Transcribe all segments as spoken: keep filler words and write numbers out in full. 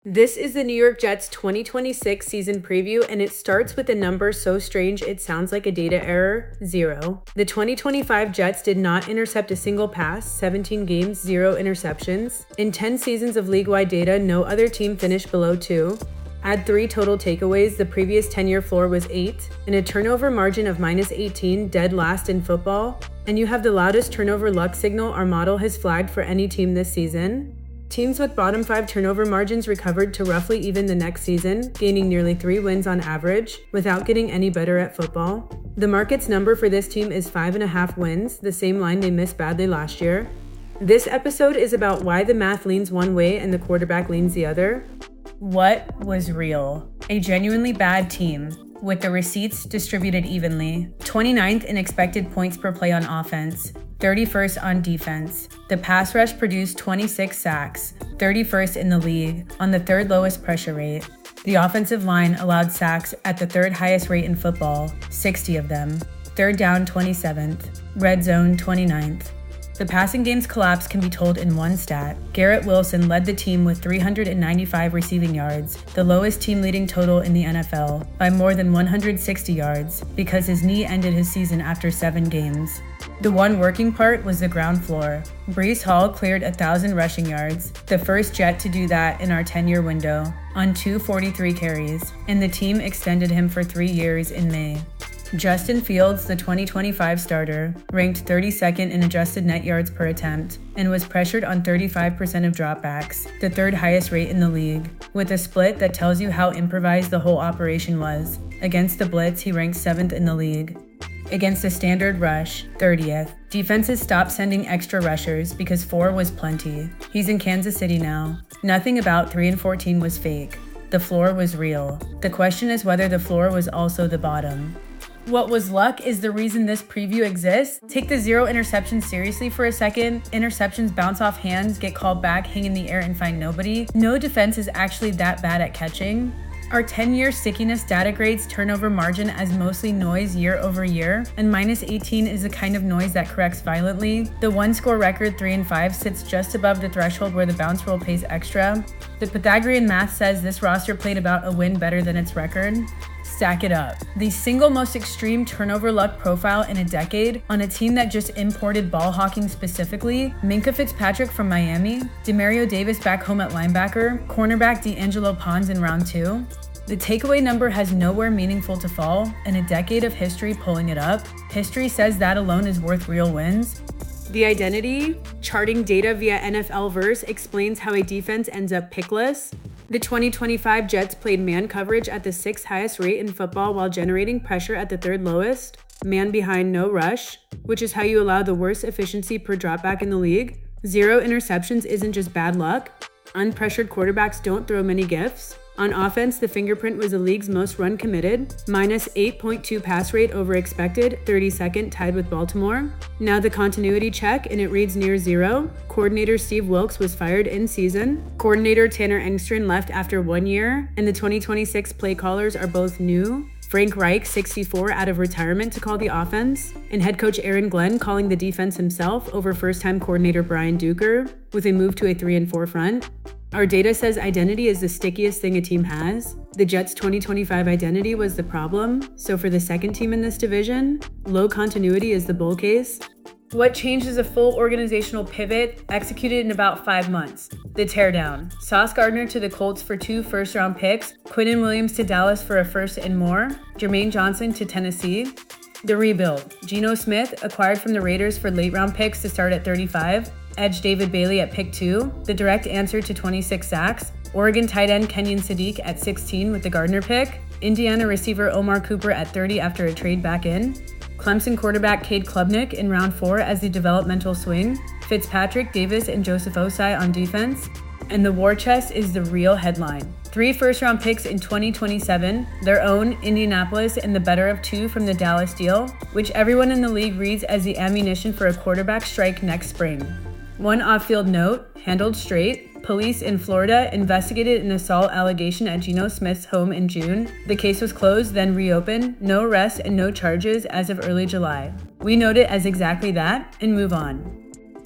This is the New York Jets twenty twenty-six season preview, and it starts with a number so strange it sounds like a data error, zero. The twenty twenty-five Jets did not intercept a single pass, seventeen games, zero interceptions. In ten seasons of league-wide data, no other team finished below two. Add three total takeaways, the previous ten-year floor was eight, and a turnover margin of minus eighteen, dead last in football, and you have the loudest turnover luck signal our model has flagged for any team this season. Teams with bottom five turnover margins recovered to roughly even the next season, gaining nearly three wins on average, without getting any better at football. The market's number for this team is five and a half wins, the same line they missed badly last year. This episode is about why the math leans one way and the quarterback leans the other. What was real? A genuinely bad team, with the receipts distributed evenly. twenty-ninth in expected points per play on offense, thirty-first on defense. The pass rush produced twenty-six sacks, thirty-first in the league, on the third lowest pressure rate. The offensive line allowed sacks at the third highest rate in football, sixty of them. Third down, twenty-seventh. Red zone, twenty-ninth. The passing game's collapse can be told in one stat. Garrett Wilson led the team with three hundred ninety-five receiving yards, the lowest team-leading total in the N F L, by more than one hundred sixty yards, because his knee ended his season after seven games. The one working part was the ground floor. Breece Hall cleared one thousand rushing yards, the first Jet to do that in our ten-year window, on two hundred forty-three carries, and the team extended him for three years in May. Justin Fields, the twenty twenty-five starter, ranked thirty-second in adjusted net yards per attempt and was pressured on thirty-five percent of dropbacks, the third highest rate in the league, with a split that tells you how improvised the whole operation was. Against the blitz, he ranked seventh in the league. Against a standard rush, thirtieth. Defenses stopped sending extra rushers because four was plenty. He's in Kansas City now. Nothing about three and fourteen was fake. The floor was real. The question is whether the floor was also the bottom. What was luck is the reason this preview exists. Take the zero interceptions seriously for a second. Interceptions bounce off hands, get called back, hang in the air, and find nobody. No defense is actually that bad at catching. Our ten-year stickiness data grades turnover margin as mostly noise year over year, and minus eighteen is the kind of noise that corrects violently. The one-score record, three and five, sits just above the threshold where the bounce rule pays extra. The Pythagorean math says this roster played about a win better than its record. Stack it up. The single most extreme turnover luck profile in a decade on a team that just imported ball hawking specifically, Minkah Fitzpatrick from Miami, Demario Davis back home at linebacker, cornerback D'Angelo Pons in round two. The takeaway number has nowhere meaningful to fall, and a decade of history pulling it up. History says that alone is worth real wins. The identity, charting data via N F L Verse, explains how a defense ends up pickless. The twenty twenty-five Jets played man coverage at the sixth highest rate in football while generating pressure at the third lowest. Man behind, no rush, which is how you allow the worst efficiency per dropback in the league. Zero interceptions isn't just bad luck. Unpressured quarterbacks don't throw many gifts. On offense, the fingerprint was the league's most run committed, minus eight point two pass rate over expected, thirty-second, tied with Baltimore. Now the continuity check, and it reads near zero. Coordinator Steve Wilks was fired in season. Coordinator Tanner Engstrand left after one year, and the twenty twenty-six play callers are both new. Frank Reich, sixty-four, out of retirement to call the offense, and head coach Aaron Glenn calling the defense himself over first-time coordinator Brian Duker, with a move to a three and four front. Our data says identity is the stickiest thing a team has. The Jets' twenty twenty-five identity was the problem, so for the second team in this division, low continuity is the bull case. What changed is a full organizational pivot executed in about five months. The teardown. Sauce Gardner to the Colts for two first-round picks, Quinnen Williams to Dallas for a first and more, Jermaine Johnson to Tennessee. The rebuild. Geno Smith, acquired from the Raiders for late-round picks to start at thirty-five. Edge David Bailey at pick two, the direct answer to twenty-six sacks. Oregon tight end Kenyon Sadiq at sixteen with the Gardner pick. Indiana receiver Omar Cooper at thirty after a trade back in. Clemson quarterback Cade Klubnik in round four as the developmental swing. Fitzpatrick, Davis, and Joseph Osai on defense. And the war chest is the real headline. Three first-round picks in twenty twenty-seven, their own, Indianapolis, and the better of two from the Dallas deal, which everyone in the league reads as the ammunition for a quarterback strike next spring. One off-field note, handled straight. Police in Florida investigated an assault allegation at Geno Smith's home in June. The case was closed, then reopened. No arrests and no charges as of early July. We note it as exactly that and move on.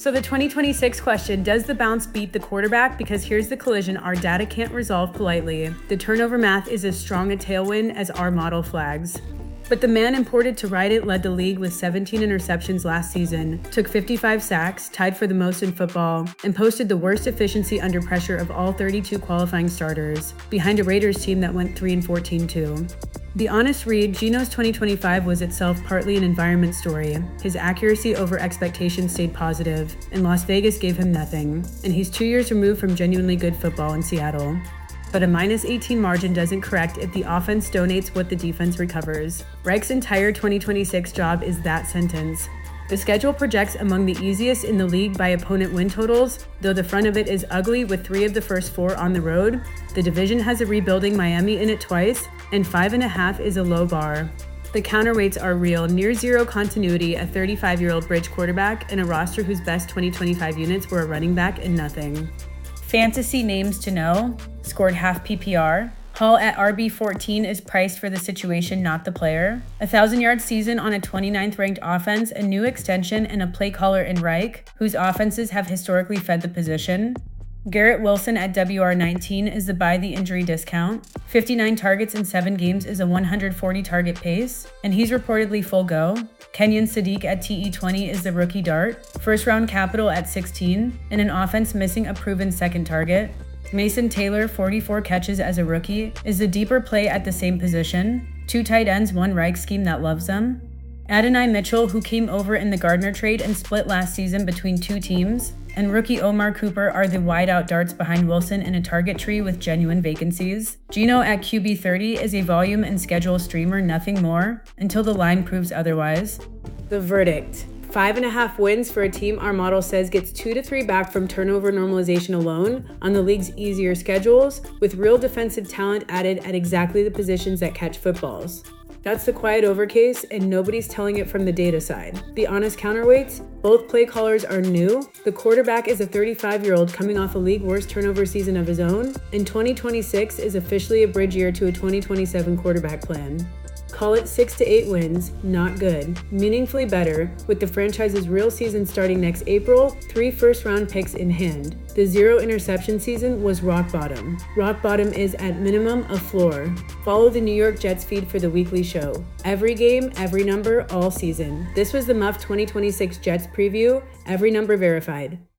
So the twenty twenty-six question, does the bounce beat the quarterback? Because here's the collision our data can't resolve politely. The turnover math is as strong a tailwind as our model flags. But the man imported to ride it led the league with seventeen interceptions last season, took fifty-five sacks, tied for the most in football, and posted the worst efficiency under pressure of all thirty-two qualifying starters, behind a Raiders team that went three and fourteen too. The honest read, Geno's twenty twenty-five was itself partly an environment story. His accuracy over expectations stayed positive, and Las Vegas gave him nothing, and he's two years removed from genuinely good football in Seattle. But a minus eighteen margin doesn't correct if the offense donates what the defense recovers. Reich's entire twenty twenty-six job is that sentence. The schedule projects among the easiest in the league by opponent win totals, though the front of it is ugly with three of the first four on the road. The division has a rebuilding Miami in it twice, and five and a half is a low bar. The counterweights are real, near zero continuity, a thirty-five-year-old bridge quarterback, and a roster whose best twenty twenty-five units were a running back and nothing. Fantasy names to know, scored half P P R. Hall at R B fourteen is priced for the situation, not the player. A thousand-yard season on a twenty-ninth ranked offense, a new extension, and a play caller in Reich, whose offenses have historically fed the position. Garrett Wilson at W R nineteen is the buy the injury discount. fifty-nine targets in seven games is a one hundred forty target pace, and he's reportedly full go. Kenyon Sadiq at T E twenty is the rookie dart. First round capital at sixteen, and an offense missing a proven second target. Mason Taylor, forty-four catches as a rookie, is the deeper play at the same position. Two tight ends, one Reich scheme that loves them. Adonai Mitchell, who came over in the Gardner trade and split last season between two teams, and rookie Omar Cooper are the wideout darts behind Wilson in a target tree with genuine vacancies. Geno at Q B thirty is a volume and schedule streamer, nothing more, until the line proves otherwise. The verdict. Five and a half wins for a team our model says gets two to three back from turnover normalization alone on the league's easier schedules, with real defensive talent added at exactly the positions that catch footballs. That's the quiet over case, and nobody's telling it from the data side. The honest counterweights, both play callers are new. The quarterback is a thirty-five-year-old coming off a league worst turnover season of his own, and twenty twenty-six is officially a bridge year to a twenty twenty-seven quarterback plan. Call it six to eight wins, not good. Meaningfully better, with the franchise's real season starting next April, three first-round picks in hand. The zero interception season was rock bottom. Rock bottom is, at minimum, a floor. Follow the New York Jets feed for the weekly show. Every game, every number, all season. This was the Muff twenty twenty-six Jets preview, every number verified.